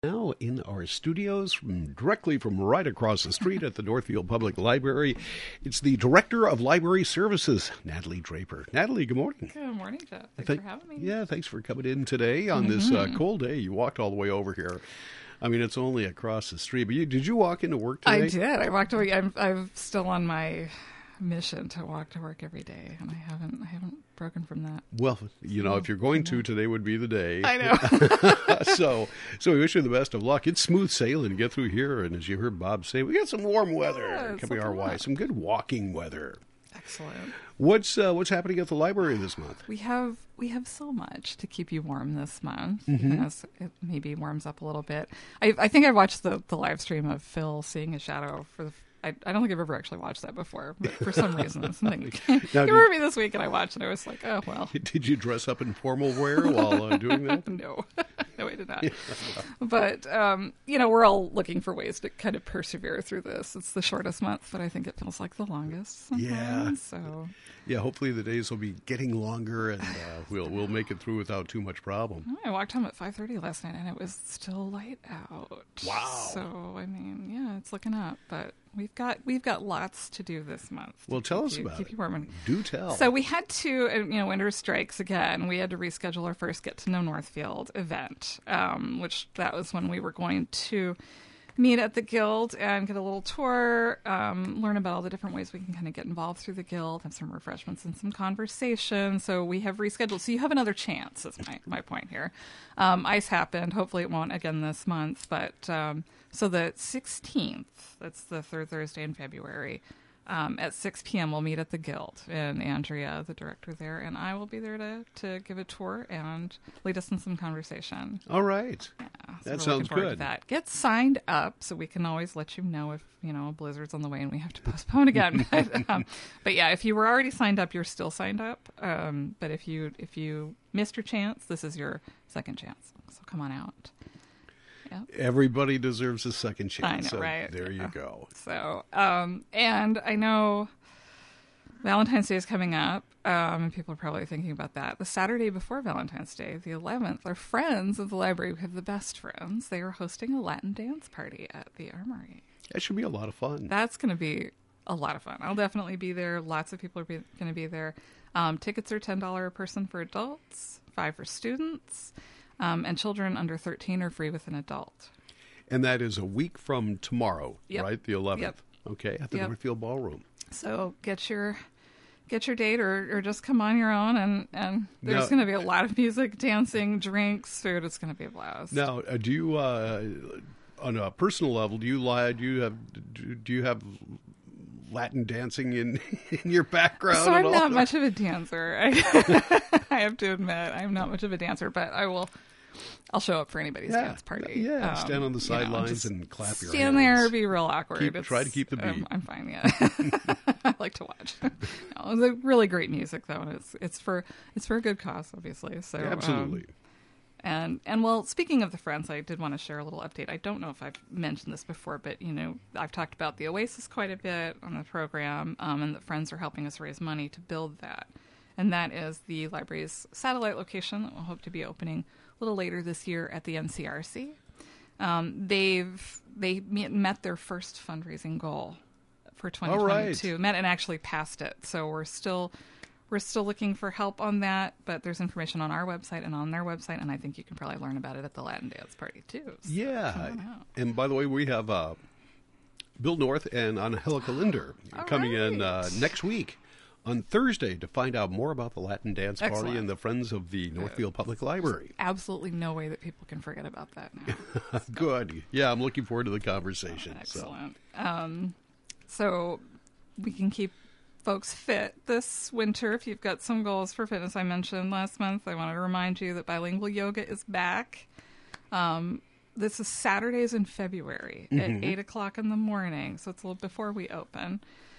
Now in our studios, directly from right across the street at the Northfield Public Library, it's the Director of Library Services, Natalie Draper. Natalie, good morning. Good morning, Jeff. Thanks for having me. Yeah, thanks for coming in today on this cold day. You walked all the way over here. I mean, it's only across the street. But did you walk into work today? I did. I walked away. I'm still on my mission to walk to work every day, and I haven't broken from that. Well, you know, if you're going to, today would be the day. I know. So we wish you the best of luck. It's smooth sailing to get through here, and as you heard Bob say, we got some warm weather coming our way. Some good walking weather. Excellent. What's happening at the library this month? We have so much to keep you warm this month. As it maybe warms up a little bit. I think I watched the live stream of Phil seeing a shadow for the. I don't think I've ever actually watched that before, but for some reason, something came over me this week, and I watched, and I was like, oh, well. Did you dress up in formal wear while doing that? No, I did not. But, we're all looking for ways to kind of persevere through this. It's the shortest month, but I think it feels like the longest sometimes. Yeah. So. Yeah, hopefully the days will be getting longer, and we'll make it through without too much problem. I walked home at 5:30 last night, and it was still light out. Wow. So, I mean, yeah, it's looking up, but we've got lots to do this month. Well, tell us about it. Keep you warm. Do tell. So we had to, winter strikes again. We had to reschedule our first Get to Know Northfield event, which that was when we were going to meet at the Guild and get a little tour, learn about all the different ways we can kind of get involved through the Guild, have some refreshments and some conversation. So we have rescheduled. So you have another chance, is my point here. Ice happened. Hopefully it won't again this month. But so the 16th, that's the third Thursday in February, at 6 p.m. we'll meet at the Guild. And Andrea, the director there, and I will be there to give a tour and lead us in some conversation. All right. Yeah, so that sounds good. That. Get signed up so we can always let you know if, a blizzard's on the way and we have to postpone again. But yeah, if you were already signed up, you're still signed up. But if you missed your chance, this is your second chance. So come on out. Yep. Everybody deserves a second chance. I know, so right? There you go. So, and I know Valentine's Day is coming up, and people are probably thinking about that. The Saturday before Valentine's Day, the 11th, our friends of the library, we have the best friends. They are hosting a Latin dance party at the Armory. That should be a lot of fun. That's going to be a lot of fun. I'll definitely be there. Lots of people are going to be there. Tickets are $10 a person for adults, $5 for students. And children under 13 are free with an adult. And that is a week from tomorrow, right? The 11th. Yep. Okay, at the Northfield Ballroom. So get your date or just come on your own, and there's going to be a lot of music, dancing, drinks, food. It's going to be a blast. Now, do you, on a personal level, do you have Latin dancing in your background? So I'm not much of a dancer. I have to admit, I'm not much of a dancer, but I'll show up for anybody's dance party. Yeah, stand on the sidelines and clap your hands. Stand there, be real awkward. Try to keep the beat. I'm fine, yeah. I like to watch. No, it's a really great music, though, and it's for a good cause, obviously. So absolutely. And well, speaking of the Friends, I did want to share a little update. I don't know if I've mentioned this before, but I've talked about the Oasis quite a bit on the program, and the Friends are helping us raise money to build that. And that is the library's satellite location that we'll hope to be opening a little later this year at the NCRC. They met their first fundraising goal for 2022. Met and actually passed it. So we're still looking for help on that, but there's information on our website and on their website, and I think you can probably learn about it at the Latin Dance Party too. So yeah. And by the way, we have Bill North and Angelica Linder coming in next week on Thursday to find out more about the Latin Dance Party and the Friends of the Northfield Public Library. Absolutely no way that people can forget about that now. So. Good. Yeah, I'm looking forward to the conversation. Excellent. So we can keep folks fit this winter. If you've got some goals for fitness, I mentioned last month, I want to remind you that bilingual yoga is back. This is Saturdays in February at 8 o'clock in the morning, so it's a little before we open.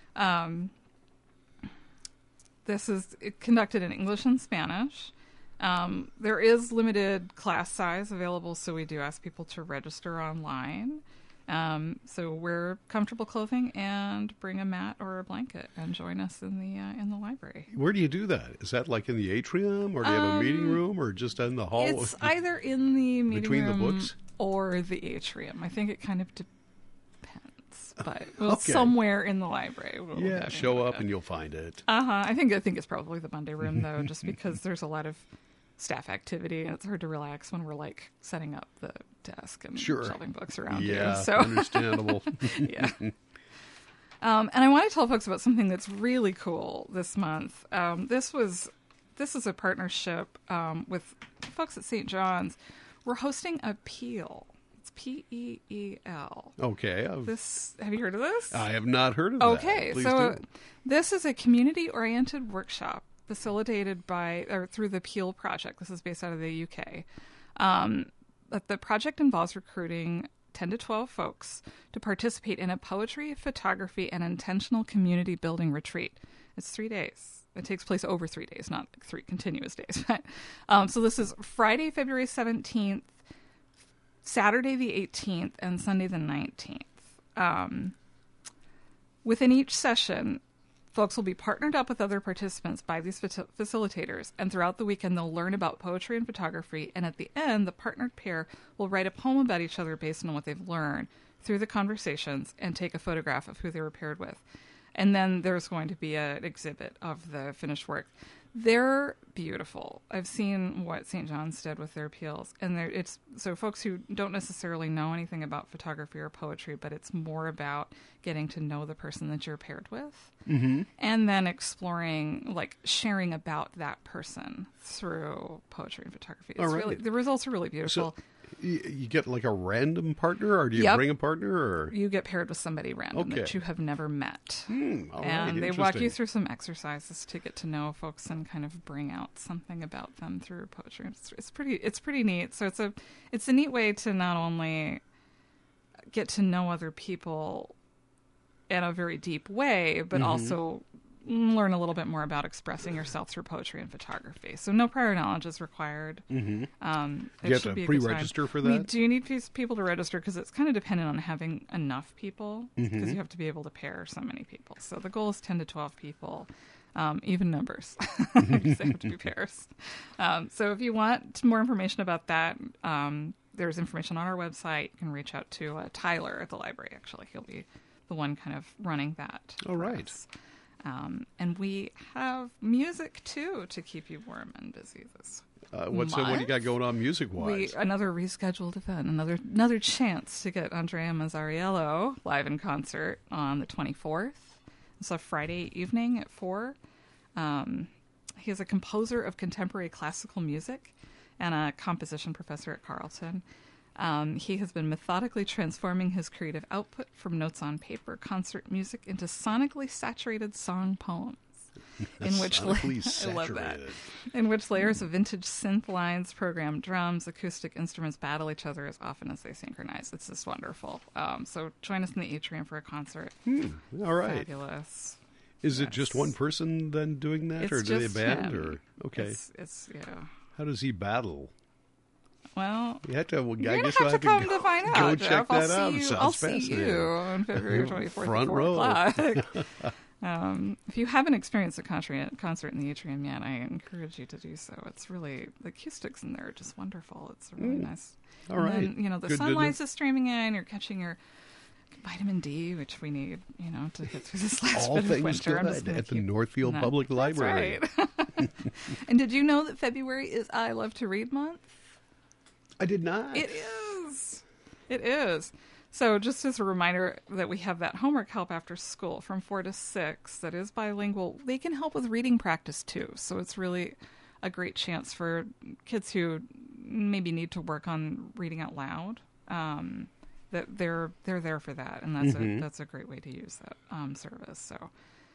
This is conducted in English and Spanish. There is limited class size available, so we do ask people to register online. So wear comfortable clothing and bring a mat or a blanket and join us in the library. Where do you do that? Is that like in the atrium, or do you have a meeting room, or just in the hall? It's either in the meeting between room the books. or the atrium. I think it kind of depends, but somewhere in the library. Yeah, show up and you'll find it. I think it's probably the Monday room though, just because there's a lot of staff activity and it's hard to relax when we're like setting up the desk and shelving books around you. So Understandable. Yeah. And I want to tell folks about something that's really cool this month. This is a partnership with folks at St. John's. We're hosting a Peel. It's P-E-E-L. Okay. Have you heard of this? I have not heard of that. Okay, Please so do. This is a community-oriented workshop facilitated through the Peel Project. This is based out of the UK. The project involves recruiting 10 to 12 folks to participate in a poetry, photography, and intentional community building retreat. It's 3 days. It takes place over 3 days, not 3 continuous days. So this is Friday, February 17th, Saturday the 18th, and Sunday the 19th. Within each session, folks will be partnered up with other participants by these facilitators, and throughout the weekend they'll learn about poetry and photography, and at the end, the partnered pair will write a poem about each other based on what they've learned through the conversations and take a photograph of who they were paired with. And then there's going to be an exhibit of the finished work. They're beautiful. I've seen what St. John's did with their Peels, and it's so folks who don't necessarily know anything about photography or poetry, but it's more about getting to know the person that you're paired with, and then exploring, like sharing about that person through poetry and photography. It's really, the results are really beautiful. So you get like a random partner, or do you bring a partner, or you get paired with somebody random that you have never met, and they walk you through some exercises to get to know folks and kind of bring out something about them through poetry. It's pretty neat. So it's a neat way to not only get to know other people in a very deep way, but also learn a little bit more about expressing yourself through poetry and photography. So no prior knowledge is required. You have to pre-register for that? We do need people to register because it's kind of dependent on having enough people, because you have to be able to pair so many people. So the goal is 10 to 12 people, even numbers, because they have to be pairs. So if you want more information about that, there's information on our website. You can reach out to Tyler at the library, actually. He'll be the one kind of running that. All right. And we have music, too, to keep you warm and busy this what do you got going on music-wise? Another rescheduled event, another chance to get Andrea Mazzariello live in concert on the 24th. It's a Friday evening at 4. He is a composer of contemporary classical music and a composition professor at Carleton. He has been methodically transforming his creative output from notes on paper, concert music, into sonically saturated song poems. In which I love that. In which layers of vintage synth lines, programmed drums, acoustic instruments battle each other as often as they synchronize. It's just wonderful. So join us in the atrium for a concert. All right. Fabulous. Is it just one person then doing that, or do they band? Him. Or okay, it's How does he battle? Well, you have to. You're gonna have to come to find out. Go Jeff. check that out. I'll see you on February 24th. Front row. If you haven't experienced a concert in the atrium yet, I encourage you to do so. It's really, the acoustics in there are just wonderful. It's really nice. All right. Then, the sunlight is streaming in. You're catching your vitamin D, which we need, to get through this last bit of winter. All things good at the Northfield Public Library. That's right. And did you know that February is I Love to Read Month? I did not. It is. It is. So just as a reminder that we have that homework help after school from 4 to 6 that is bilingual. They can help with reading practice too. So it's really a great chance for kids who maybe need to work on reading out loud. That they're there for that, and that's a great way to use that service. So,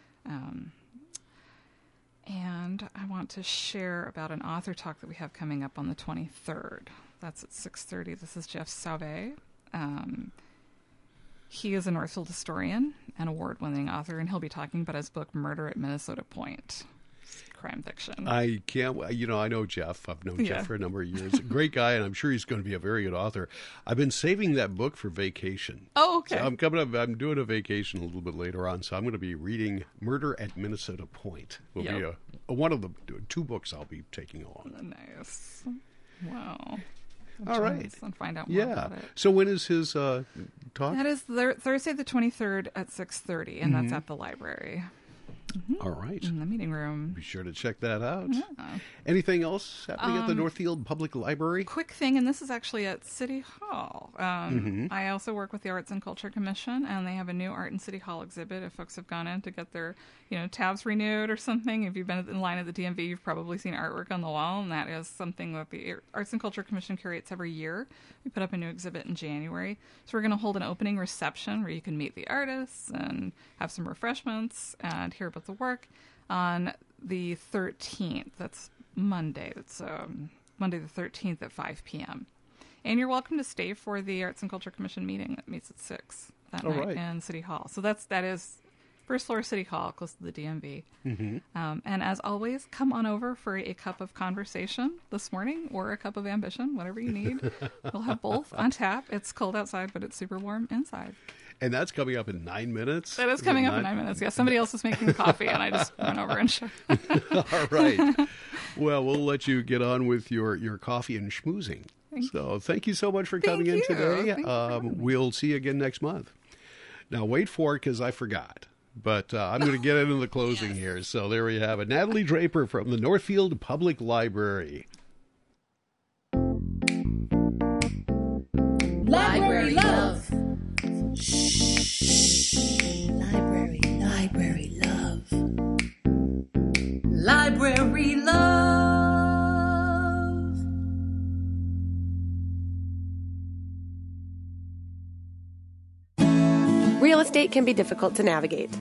and I want to share about an author talk that we have coming up on the 23rd. That's at 6:30. This is Jeff Sauvé. He is a Northfield historian and award-winning author, and he'll be talking about his book Murder at Minnesota Point. Crime fiction. I can't. I know Jeff. I've known Jeff for a number of years. A great guy, and I'm sure he's going to be a very good author. I've been saving that book for vacation. Oh, okay. So I'm coming up. I'm doing a vacation a little bit later on, so I'm going to be reading Murder at Minnesota Point. Will be one of the 2 books I'll be taking on. Nice. Wow. All right. And find out more about it. So when is his talk? That is Thursday the 23rd at 6:30, and that's at the library. All right. In the meeting room. Be sure to check that out. Yeah. Anything else happening at the Northfield Public Library? Quick thing, and this is actually at City Hall. I also work with the Arts and Culture Commission, and they have a new Art in City Hall exhibit. If folks have gone in to get their tabs renewed or something, if you've been in line at the DMV, you've probably seen artwork on the wall, and that is something that the Arts and Culture Commission curates every year. We put up a new exhibit in January. So we're going to hold an opening reception where you can meet the artists and have some refreshments and hear about the work on the 13th. That's Monday. That's Monday the 13th at 5 p.m. And you're welcome to stay for the Arts and Culture Commission meeting that meets at 6 that night in City Hall. So that is first floor City Hall, close to the DMV. And as always, come on over for a cup of conversation this morning or a cup of ambition, whatever you need. We'll have both on tap. It's cold outside, but it's super warm inside. And that's coming up in 9 minutes? That is coming up in 9 minutes. Yeah, somebody else is making the coffee, and I just went over and shared. All right. Well, we'll let you get on with your coffee and schmoozing. Thank you so much for coming in today. We'll see you again next month. Now, wait for it, because I forgot. But I'm going to get into the closing here. So there we have it. Natalie Draper from the Northfield Public Library. Library love. Shh. Library love. Library love. Real estate can be difficult to navigate.